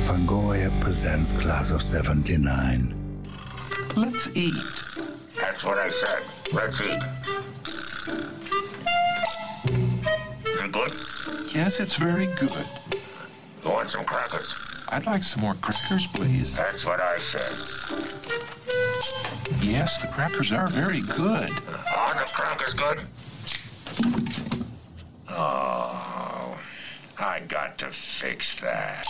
Fangoria presents Class of 79. Let's eat. That's what I said. Let's eat. Is it good? Yes, it's very good. You want some crackers? I'd like some more crackers, please. That's what I said. Yes, the crackers are very good. Are the crackers good? Oh, I got to fix that.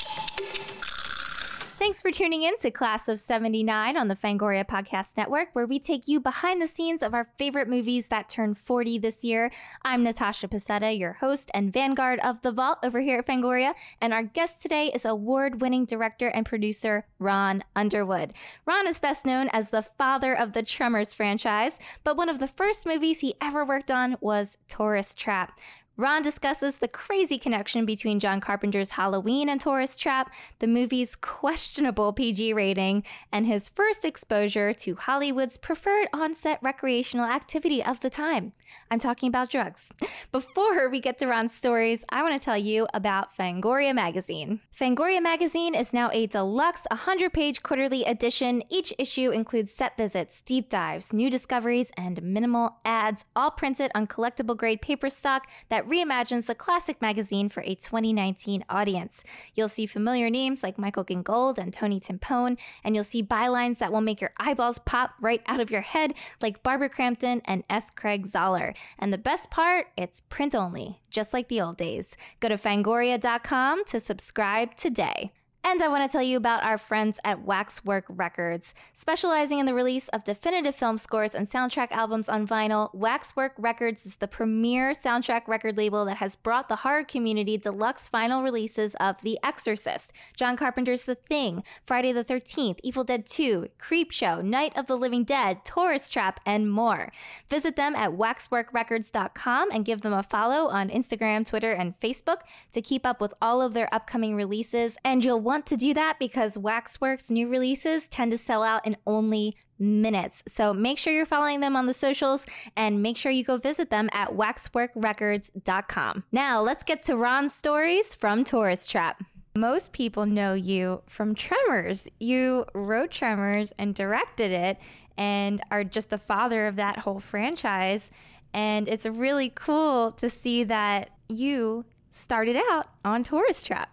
Thanks for tuning in to Class of 79 on the Fangoria Podcast Network, where we take you behind the scenes of our favorite movies that turned 40 this year. I'm Natasha Pasetta, your host and vanguard of The Vault over here at Fangoria, and our guest today is award-winning director and producer Ron Underwood. Ron is best known as the father of the Tremors franchise, but one of the first movies he ever worked on was Tourist Trap. Ron discusses the crazy connection between John Carpenter's Halloween and Tourist Trap, the movie's questionable PG rating, and his first exposure to Hollywood's preferred on-set recreational activity of the time. I'm talking about drugs. Before we get to Ron's stories, I want to tell you about Fangoria Magazine. Fangoria Magazine is now a deluxe 100-page quarterly edition. Each issue includes set visits, deep dives, new discoveries, and minimal ads, all printed on collectible-grade paper stock that reimagines the classic magazine for a 2019 audience. You'll see familiar names like Michael Gingold and Tony Timpone, and you'll see bylines that will make your eyeballs pop right out of your head, like Barbara Crampton and S. Craig Zoller. And the best part, it's print only, just like the old days. Go to Fangoria.com to subscribe today. And I want to tell you about our friends at Waxwork Records. Specializing in the release of definitive film scores and soundtrack albums on vinyl, Waxwork Records is the premier soundtrack record label that has brought the horror community deluxe vinyl releases of The Exorcist, John Carpenter's The Thing, Friday the 13th, Evil Dead 2, Creepshow, Night of the Living Dead, Tourist Trap, and more. Visit them at waxworkrecords.com and give them a follow on Instagram, Twitter, and Facebook to keep up with all of their upcoming releases. And you'll want to do that because Waxwork's new releases tend to sell out in only minutes. So make sure you're following them on the socials and make sure you go visit them at waxworkrecords.com. Now let's get to Ron's stories from Tourist Trap. Most people know you from Tremors. You wrote Tremors and directed it and are just the father of that whole franchise. And it's really cool to see that you started out on Tourist Trap.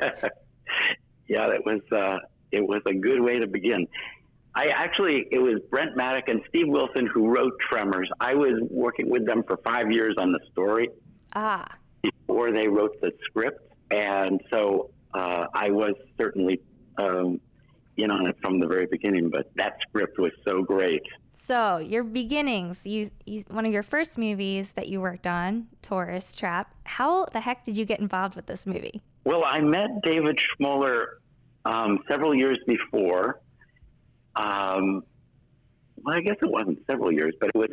Yeah, it was a good way to begin. It was Brent Maddock and Steve Wilson who wrote Tremors. I was working with them for 5 years on the story before they wrote the script, and so I was certainly in on it from the very beginning. But that script was so great. So your beginnings, you one of your first movies that you worked on, Tourist Trap. How the heck did you get involved with this movie? Well, I met David Schmoller several years before. Well, I guess it wasn't several years, but it was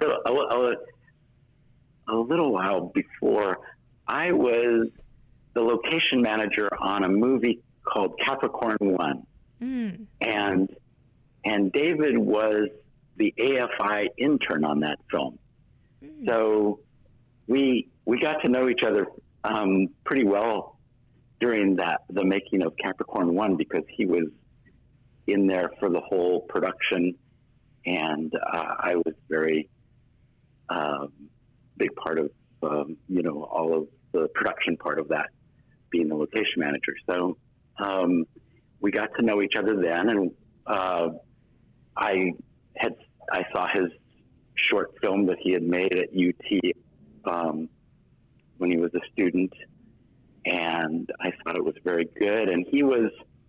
a little while before. I was the location manager on a movie called Capricorn One, and David was the AFI intern on that film. So we got to know each other pretty well during the making of Capricorn One, because he was in there for the whole production, and I was very big part of all of the production part of that, being the location manager. So we got to know each other then, and I saw his short film that he had made at UT when he was a student, and I thought it was very good. And he was,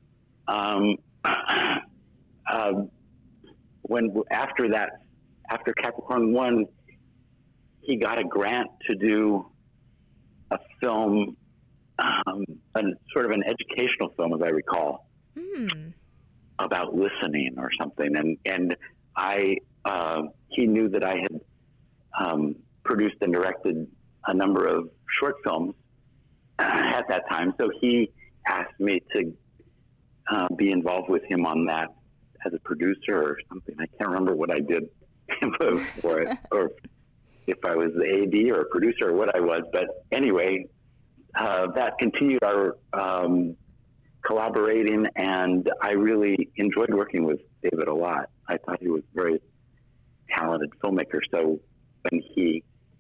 after Capricorn One, he got a grant to do a film, sort of an educational film, as I recall, about listening or something. And he knew that I had produced and directed a number of short films at that time, so he asked me to be involved with him on that as a producer or something. I can't remember what I did for it, or if I was the AD or a producer or what I was. But anyway, that continued our collaborating, and I really enjoyed working with David a lot. I thought he was a very talented filmmaker. So when he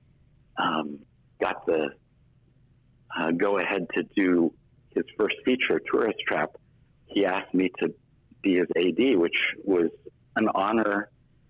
got the go ahead to do his first feature, Tourist Trap, he asked me to be his AD, which was an honor.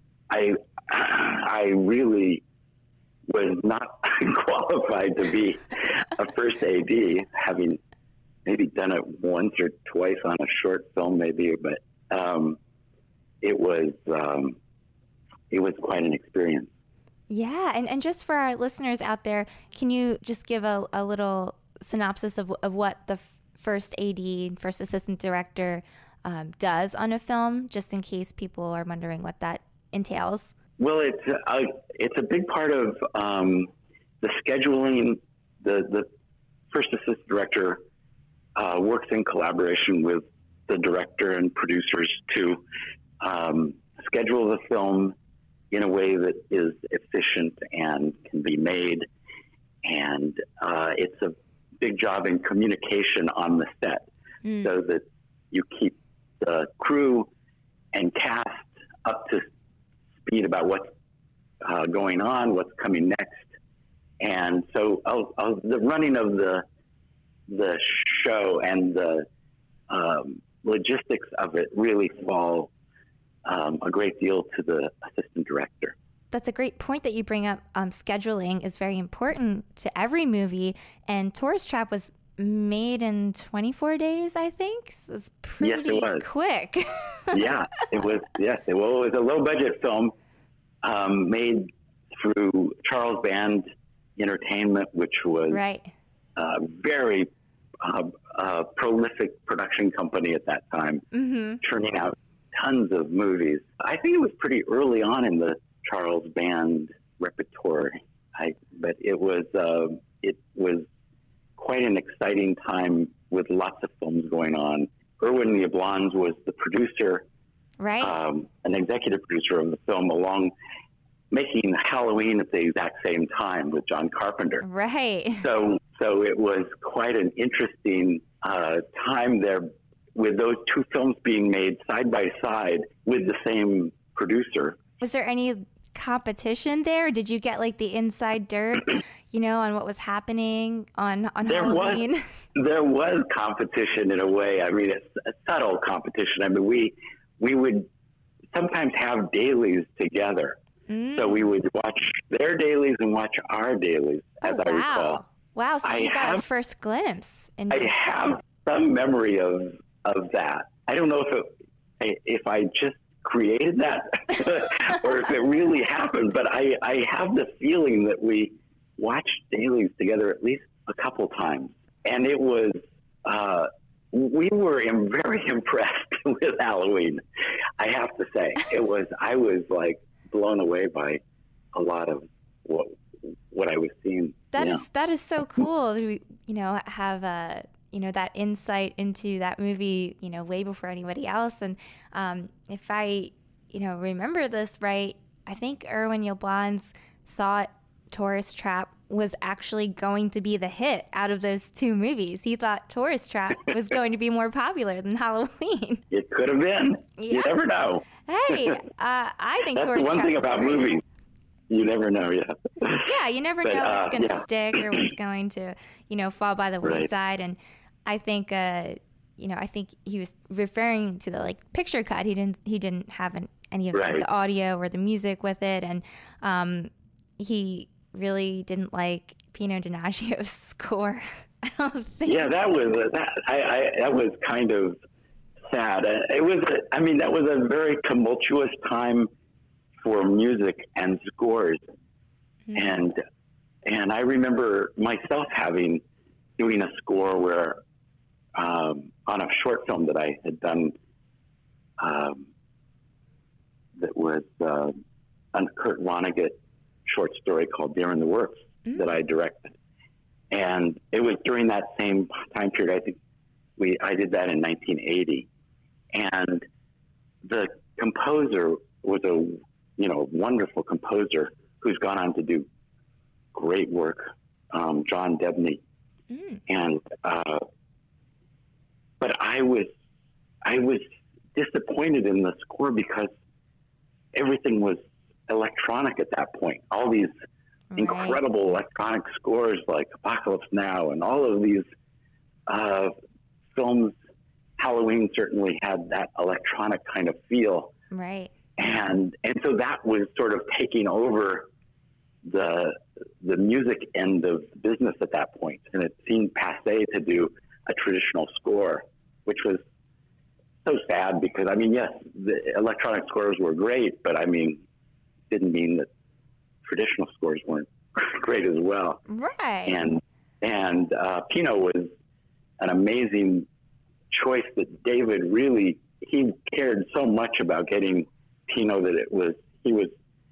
I really was not qualified to be a first AD, having maybe done it once or twice on a short film, maybe, but it was quite an experience. Yeah, and just for our listeners out there, can you just give a little synopsis of what the first AD, first assistant director, does on a film, just in case people are wondering what that entails? Well, it's a big part of the scheduling. The first assistant director works in collaboration with the director and producers to schedule the film in a way that is efficient and can be made. And it's a big job in communication on the set, so that you keep the crew and cast up to speed about what's going on, what's coming next. And so the running of the show and the logistics of it really fall a great deal to the assistant director. That's a great point that you bring up. Scheduling is very important to every movie, and Tourist Trap was made in 24 days, I think. So it's pretty quick. Yeah, it was. Yes, it was a low-budget film made through Charles Band Entertainment, which was a very prolific production company at that time, churning out tons of movies. I think it was pretty early on in the Charles Band repertoire, but it was quite an exciting time with lots of films going on. Erwin Yablans was the producer, an executive producer of the film, along making Halloween at the exact same time with John Carpenter. Right. So it was quite an interesting time there, with those two films being made side by side with the same producer. Was there any competition there? Did you get like the inside dirt, on what was happening on Halloween? There was competition in a way. I mean, it's a subtle competition. I mean, we would sometimes have dailies together. So we would watch their dailies and watch our dailies, as I recall. Wow, so you got a first glimpse. I have some memory of that. I don't know if I just created that or if it really happened, but I have the feeling that we watched dailies together at least a couple times. And it was, we were very impressed with Halloween, I have to say. I was like blown away by a lot of what I was seeing. That is so cool to, have that insight into that movie, way before anybody else. And if I, remember this right, I think Erwin Yablans thought Tourist Trap was actually going to be the hit out of those two movies. He thought Tourist Trap was going to be more popular than Halloween. It could have been. Yeah. You never know. Hey, I think that's Tourist the one Trap thing about movies. You never know, Yeah, you never know what's going to stick or what's going to, fall by the wayside. And I think, I think he was referring to the picture cut. He didn't have any of the audio or the music with it, and he really didn't like Pino Donaggio's score. I don't think. Yeah, that was kind of sad. That was a very tumultuous time for music and scores, and I remember myself doing a score where on a short film that I had done that was a Kurt Vonnegut short story called Deer in the Works that I directed, and it was during that same time period. I think I did that in 1980, and the composer was a wonderful composer who's gone on to do great work, John Debney. And but I was disappointed in the score because everything was electronic at that point. All these incredible electronic scores like Apocalypse Now and all of these films. Halloween certainly had that electronic kind of feel. Right. And so that was sort of taking over the music end of business at that point. And it seemed passé to do a traditional score, which was so sad because, I mean, yes, the electronic scores were great, but I mean, didn't mean that traditional scores weren't great as well. Right. And Pino was an amazing choice that David really, he cared so much about getting Pino that he was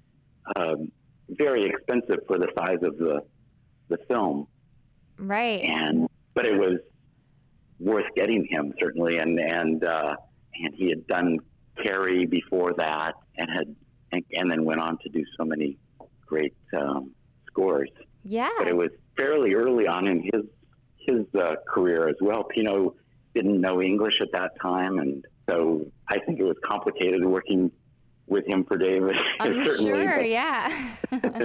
very expensive for the size of the film. Right. But it was worth getting him, certainly. And he had done Carrie before that and then went on to do so many great scores. Yeah. But it was fairly early on in his career as well. Pino didn't know English at that time, and so I think it was complicated working with him for David. I'm sure, yeah.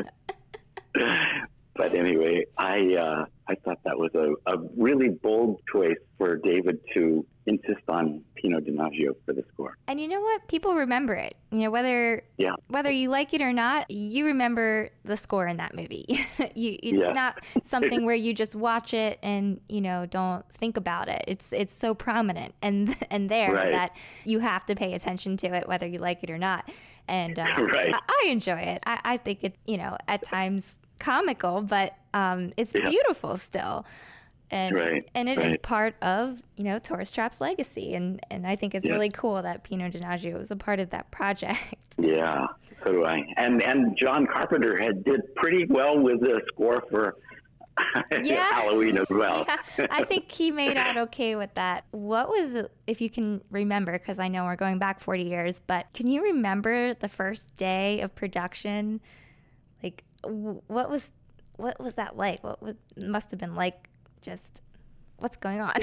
But anyway, I thought that was a really bold choice for David to insist on Pino Donaggio for the score. And you know what? People remember it. You know, whether you like it or not, you remember the score in that movie. It's not something where you just watch it and, you know, don't think about it. It's so prominent and there that you have to pay attention to it, whether you like it or not. And I enjoy it. I think it, you know, at times comical, but it's beautiful still. And it is part of, you know, Tourist Trap's legacy. And I think it's really cool that Pino Donaggio was a part of that project. Yeah, so do I. And John Carpenter did pretty well with the score for Halloween as well. Yeah, I think he made out okay with that. What was, if you can remember, because I know we're going back 40 years, but can you remember the first day of production? Like, what was that like? Must have been like, just what's going on?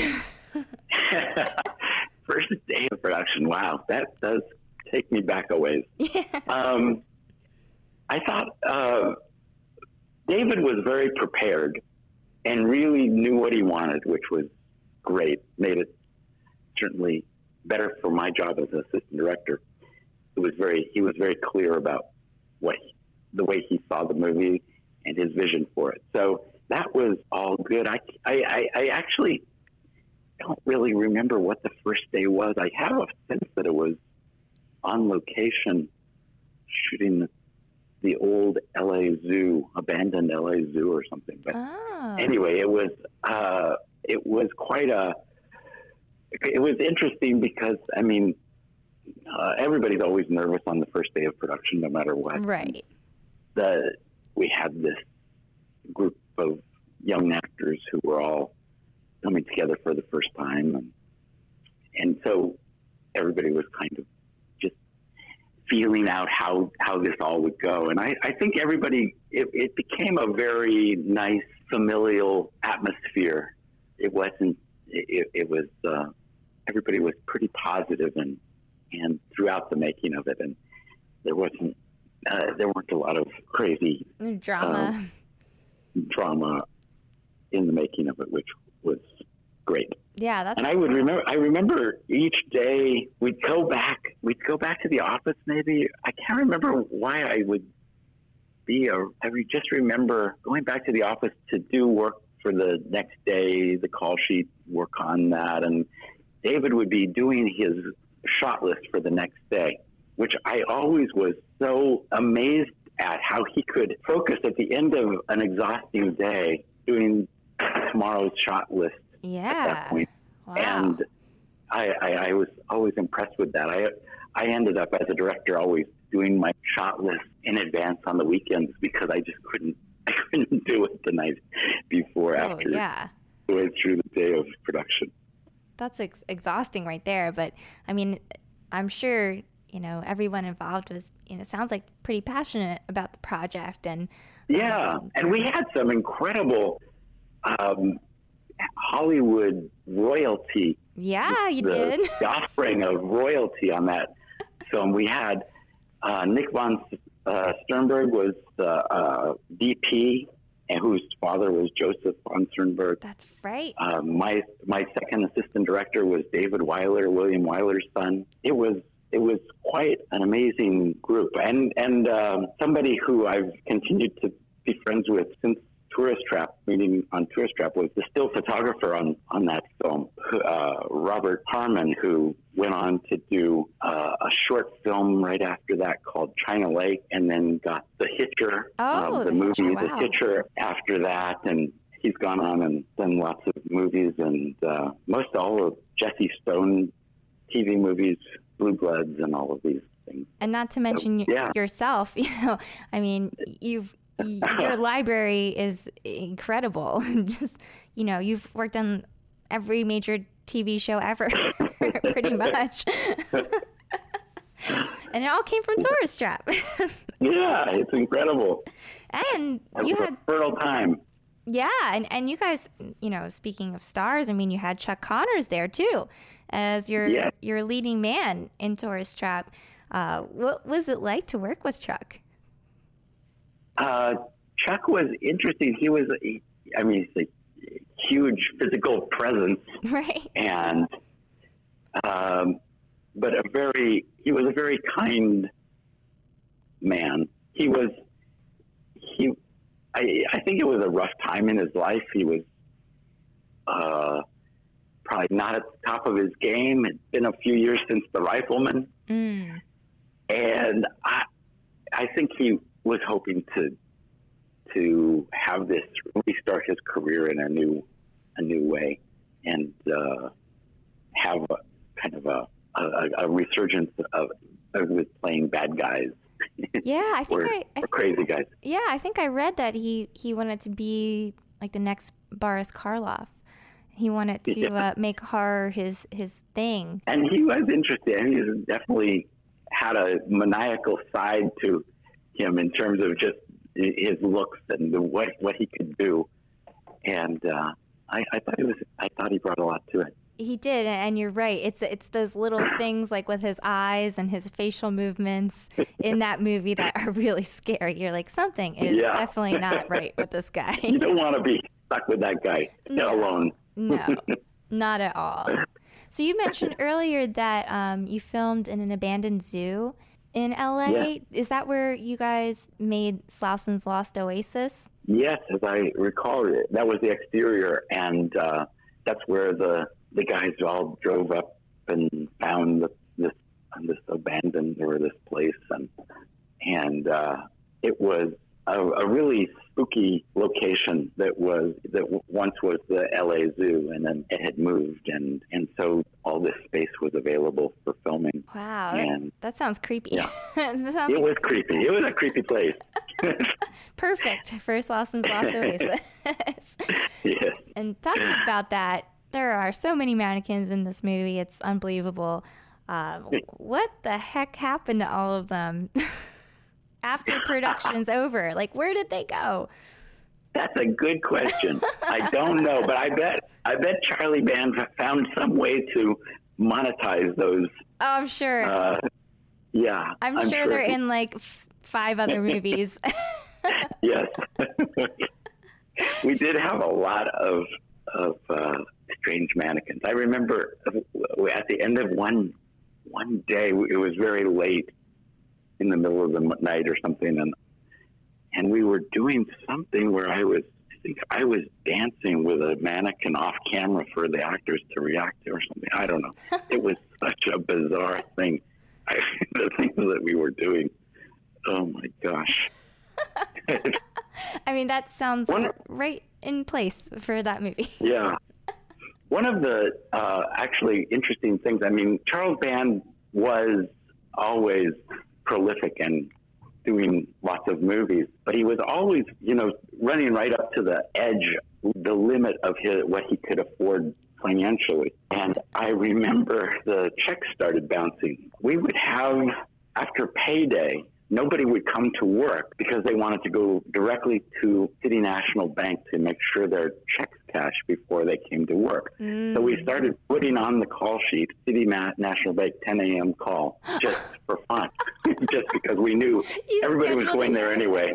First day of production. Wow, that does take me back a ways. Yeah. I thought David was very prepared and really knew what he wanted, which was great. Made it certainly better for my job as assistant director. He was very clear about the way he saw the movie and his vision for it. So that was all good. I actually don't really remember what the first day was. I have a sense that it was on location shooting the old LA Zoo, abandoned LA Zoo or something. But anyway, it was quite it was interesting because, I mean, everybody's always nervous on the first day of production, no matter what. Right. We had this group of young actors who were all coming together for the first time. And so everybody was kind of just feeling out how this all would go. And I think it became a very nice familial atmosphere. It was, everybody was pretty positive and throughout the making of it. And there weren't a lot of crazy drama in the making of it, which was great. Yeah, that's. And I remember each day we'd go back to the office. Maybe I can't remember why I would be. I just remember going back to the office to do work for the next day, the call sheet, work on that, and David would be doing his shot list for the next day, which I always was so amazed at how he could focus at the end of an exhausting day doing tomorrow's shot list at that point. Wow. And I was always impressed with that. I ended up as a director always doing my shot list in advance on the weekends because I just couldn't do it the night before after going through the day of production. That's exhausting right there. But I mean, I'm sure, you know, everyone involved was, you know, sounds like pretty passionate about the project. And and we had some incredible Hollywood royalty Yeah, you did. The offspring of royalty on that film. We had Nick von Sternberg was the DP, and whose father was Joseph von Sternberg. That's right. My second assistant director was David Weiler, William Weiler's son. It was quite an amazing group, and somebody who I've continued to be friends with since Tourist Trap, meeting on Tourist Trap, was the still photographer on that film, Robert Harmon, who went on to do a short film right after that called China Lake, and then got The Hitcher, the movie wow. The Hitcher after that, and he's gone on and done lots of movies, and most all of Jesse Stone TV movies, Blue Bloods, and all of these things. And not to mention yourself, I mean, your library is incredible. Just, you've worked on every major TV show ever, pretty much. And it all came from Tourist Trap. Yeah, it's incredible. And you had fertile time. Yeah, and you guys, speaking of stars, I mean, you had Chuck Connors there too, as your leading man in Tourist Trap. What was it like to work with Chuck? Chuck was interesting. He's a huge physical presence, right? And but he was a very kind man. I think it was a rough time in his life. He was probably not at the top of his game. It's been a few years since The Rifleman. And I think he was hoping to have this restart his career in a new way, and have a kind of a resurgence of with playing bad guys. Yeah, I think or crazy guys. Yeah, I think I read that he wanted to be like the next Boris Karloff. He wanted to make horror his thing. And he was interested. He definitely had a maniacal side to him in terms of just his looks and what he could do. And I thought he brought a lot to it. He did, and you're right. It's those little things like with his eyes and his facial movements in that movie that are really scary. You're like, something is definitely not right with this guy. You don't want to be stuck with that guy alone. No, not at all. So you mentioned earlier that you filmed in an abandoned zoo in LA. Yeah. Is that where you guys made Slausen's Lost Oasis? Yes, as I recall, that was the exterior, and that's where the guys all drove up and found this abandoned or this place, and it was a really spooky location that once was the LA Zoo, and then it had moved, and so all this space was available for filming. Wow, and that sounds creepy. Yeah. It was creepy. It was a creepy place. Perfect for Slausen's Lost Oasis. Yes. And talking about that, there are so many mannequins in this movie. It's unbelievable. What the heck happened to all of them after production's over? Like, where did they go? That's a good question. I don't know, but I bet Charlie Band found some way to monetize those. Oh, I'm sure. Yeah. I'm sure they're in like 5 other movies. Yes. We did have a lot of strange mannequins. I remember at the end of one day, it was very late in the middle of the night or something, and we were doing something where I think I was dancing with a mannequin off camera for the actors to react to or something. I don't know. It was such a bizarre thing. The things that we were doing. Oh my gosh. I mean, that sounds right in place for that movie. Yeah. One of the actually interesting things, I mean, Charles Band was always prolific and doing lots of movies, but he was always, running right up to the edge, the limit of what he could afford financially. And I remember the checks started bouncing. We would have, after payday, nobody would come to work because they wanted to go directly to City National Bank to make sure their checks cash before they came to work. So we started putting on the call sheet, City National Bank 10 a.m. call, just for fun, just because we knew everybody was going there anyway.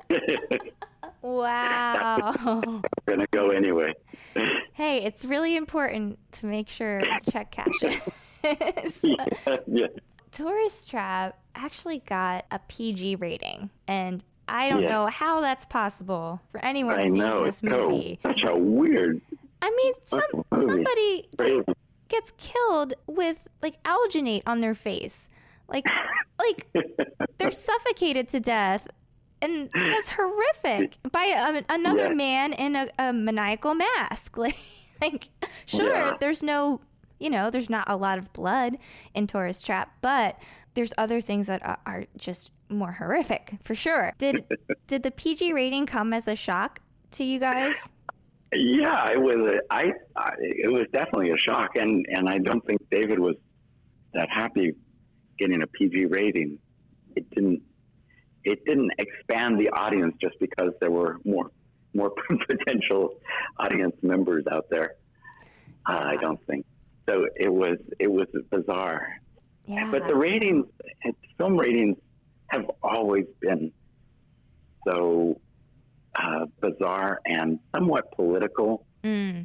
Wow. We're going to go anyway. Hey, it's really important to make sure check cashes. Yeah. Tourist Trap actually got a PG rating, and I don't know how that's possible for anyone seeing this movie. Such a weird. I mean, somebody gets killed with like alginate on their face, like they're suffocated to death, and that's horrific by another man in a maniacal mask. Like sure, there's no. There's not a lot of blood in Tourist Trap, but there's other things that are just more horrific, for sure. Did the PG rating come as a shock to you guys? Yeah, it was. It was definitely a shock, and I don't think David was that happy getting a PG rating. It didn't expand the audience just because there were more potential audience members out there. I don't think. So it was bizarre. Yeah. But the ratings, film ratings, have always been so bizarre and somewhat political. And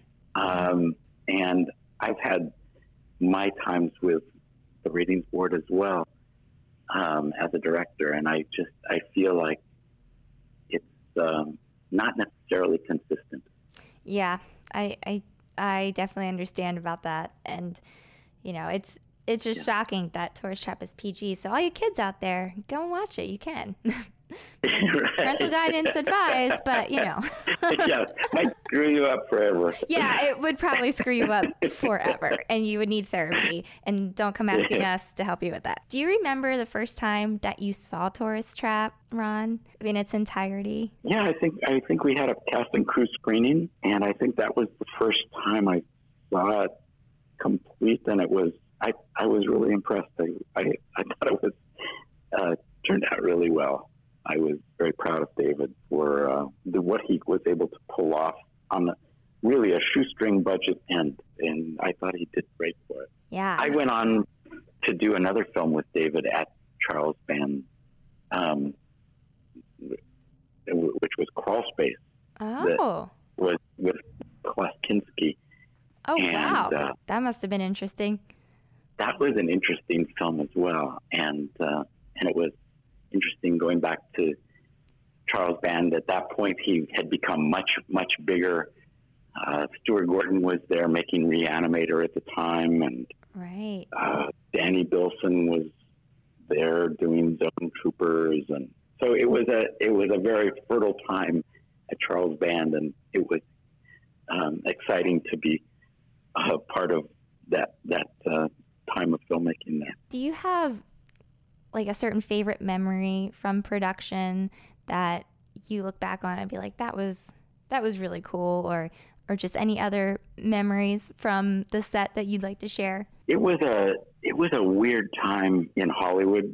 I've had my times with the ratings board as well as a director, and I feel like it's not necessarily consistent. Yeah, I definitely understand about that, and it's just shocking that Tourist Trap is PG. So all you kids out there, go and watch it. You can. Parental guidance advised, but yeah, might screw you up forever. Yeah, it would probably screw you up forever, and you would need therapy. And don't come asking us to help you with that. Do you remember the first time that you saw Tourist Trap, Ron, in its entirety? Yeah, I think we had a cast and crew screening, and I think that was the first time I saw it complete, and it was I was really impressed. I thought it was turned out really well. I was very proud of David for what he was able to pull off on really a shoestring budget, and I thought he did great for it. Yeah. I went on to do another film with David at Charles Band, which was Crawl Space. Oh. Was with Klaus Kinski. Oh, wow. That must have been interesting. That was an interesting film as well, and it was interesting going back to Charles Band. At that point, he had become much, much bigger. Stuart Gordon was there making Reanimator at the time, and Danny Bilson was there doing Zone Troopers, and so it was a very fertile time at Charles Band, and it was exciting to be part of that time of filmmaking there. Do you have like a certain favorite memory from production that you look back on and be like, that was really cool, or just any other memories from the set that you'd like to share? It was a weird time in Hollywood.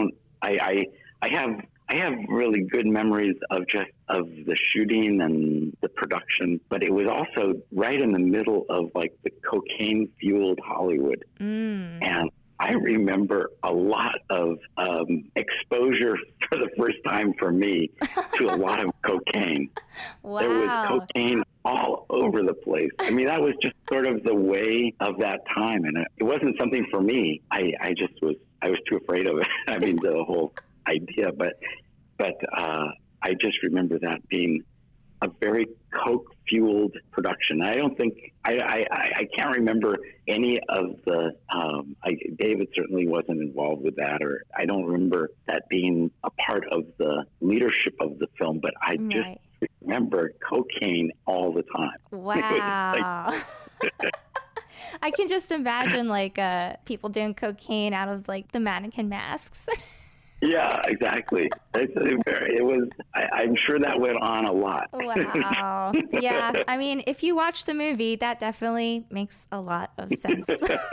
I have really good memories of the shooting and the production, but it was also right in the middle of like the cocaine-fueled Hollywood. And I remember a lot of exposure for the first time for me to a lot of cocaine. Wow. There was cocaine all over the place. I mean, that was just sort of the way of that time, and it wasn't something for me. I was too afraid of it. I mean, the whole idea, but I just remember that being a very coke-fueled production. I don't think I can't remember any of the. David certainly wasn't involved with that, or I don't remember that being a part of the leadership of the film. But I just remember cocaine all the time. Wow. I can just imagine like people doing cocaine out of like the mannequin masks. Yeah, exactly. It was. I'm sure that went on a lot. Wow. Yeah. I mean, if you watch the movie, that definitely makes a lot of sense.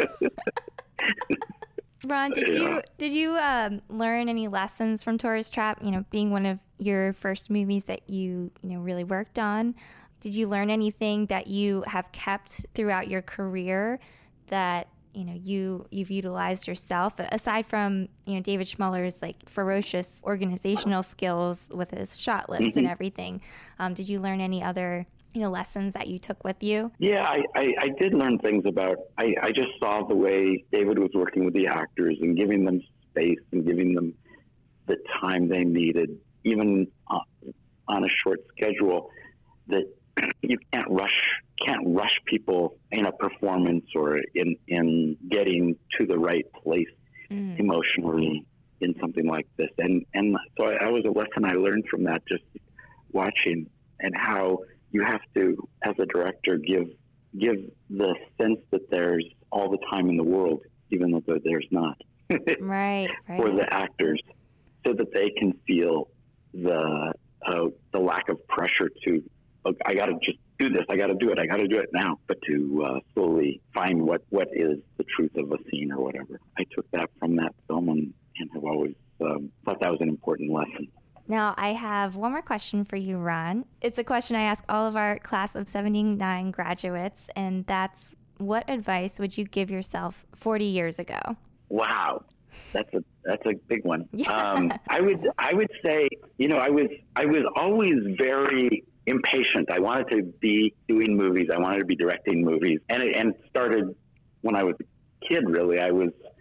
Ron, did you learn any lessons from Tourist Trap? You know, being one of your first movies that you really worked on. Did you learn anything that you have kept throughout your career that you've utilized yourself, aside from David Schmuller's like ferocious organizational skills with his shot list and everything? Did you learn any other lessons that you took with you? Yeah, I did learn things about. I just saw the way David was working with the actors and giving them space and giving them the time they needed, even on a short schedule. That you can't rush people in a performance or in getting to the right place emotionally in something like this. And so I was a lesson I learned from that, just watching, and how you have to, as a director, give the sense that there's all the time in the world, even though there's not, right. for the actors, so that they can feel the lack of pressure to, I got to just do this. I got to do it. I got to do it now. But to slowly find what is the truth of a scene or whatever. I took that from that film and have always thought that was an important lesson. Now, I have one more question for you, Ron. It's a question I ask all of our class of 79 graduates, and that's, what advice would you give yourself 40 years ago? Wow. That's a big one. Yeah. I would say, I was always very impatient. I wanted to be doing movies. I wanted to be directing movies, and it started when I was a kid. Really, I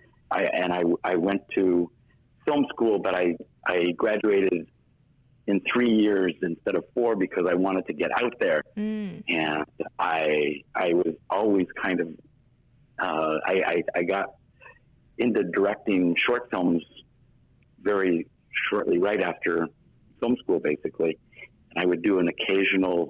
went to film school, but I graduated in 3 years instead of 4 because I wanted to get out there. And I was always kind of I got into directing short films very shortly, right after film school, basically. And I would do an occasional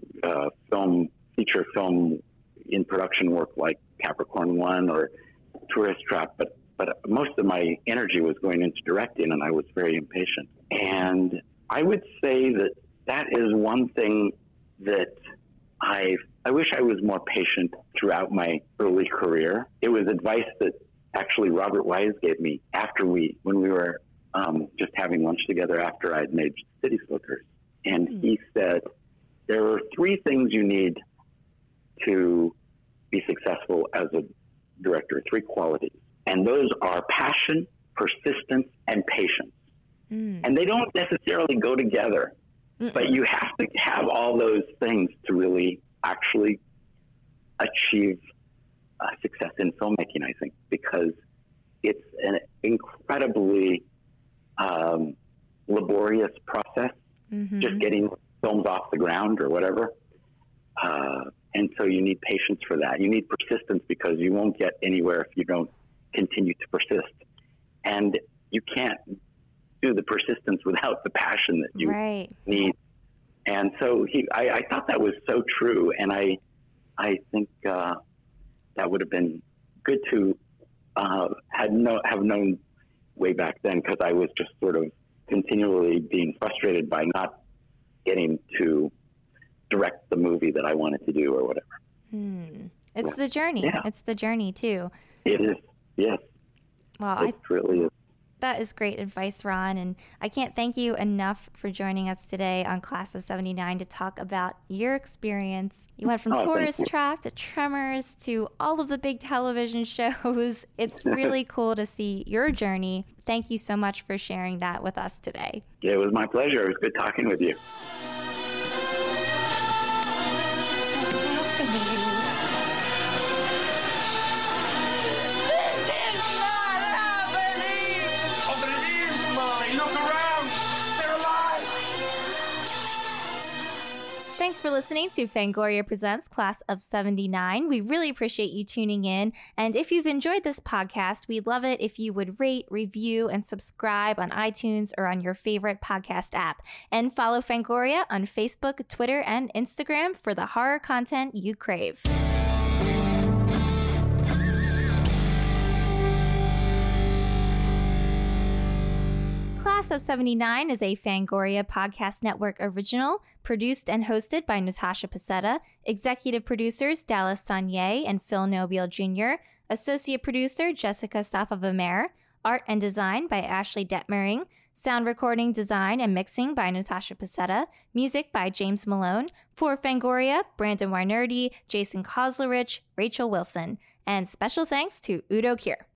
feature film in production work like Capricorn One or Tourist Trap, but most of my energy was going into directing, and I was very impatient. And I would say that is one thing that I wish I was more patient throughout my early career. It was advice that actually Robert Wise gave me when we were just having lunch together after I'd made City Slickers. And he said, there are 3 things you need to be successful as a director, 3 qualities. And those are passion, persistence, and patience. And they don't necessarily go together, but you have to have all those things to really actually achieve success in filmmaking, I think, because it's an incredibly laborious process, just getting films off the ground or whatever. And so you need patience for that. You need persistence because you won't get anywhere if you don't continue to persist. And you can't do the persistence without the passion that you need. And so I thought that was so true. And I think that would have been good to have known way back then, because I was just sort of continually being frustrated by not getting to direct the movie that I wanted to do or whatever. It's the journey. Yeah. It's the journey too. It is. Yes. Well, it really is. That is great advice, Ron, and I can't thank you enough for joining us today on Class of 79 to talk about your experience. You went from Tourist Trap to Tremors to all of the big television shows. It's really cool to see your journey. Thank you so much for sharing that with us today. Yeah, it was my pleasure. It was good talking with you. Thanks for listening to Fangoria Presents Class of 79. We really appreciate you tuning in. And if you've enjoyed this podcast, we'd love it if you would rate, review, and subscribe on iTunes or on your favorite podcast app. And follow Fangoria on Facebook, Twitter, and Instagram for the horror content you crave. Class of 79 is a Fangoria Podcast Network original, produced and hosted by Natasha Pacetta, executive producers Dallas Saunier and Phil Nobile Jr., associate producer Jessica Safavimer, art and design by Ashley Detmering, Sound recording, design, and mixing by Natasha Pacetta. Music by James Malone. For Fangoria, Brandon Weinerdie, Jason Koslerich, Rachel Wilson. And special thanks to Udo Kier.